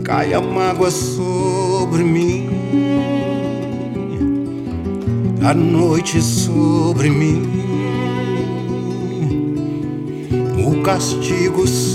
cai a mágoa sobre mim, a noite sobre mim, o castigo